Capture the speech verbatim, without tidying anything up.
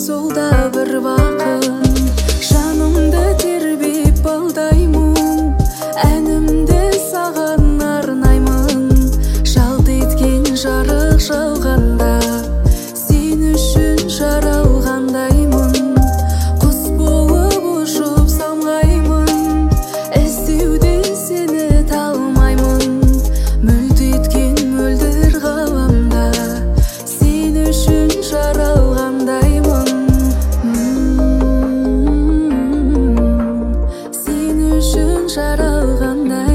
сол да бір бақыт. Жанымды тербеп балдаймын, әнімді саған арнаймын. Жалт еткен жарық жауғанда, сен үшін жаралғандаймын. Құс болып ұшып самғаймын, іздеуде сені талмаймын. Мүлт еткен мөлдір ғаламда, сен үшін жаралғандаймын. Сен үшін жаралғандай.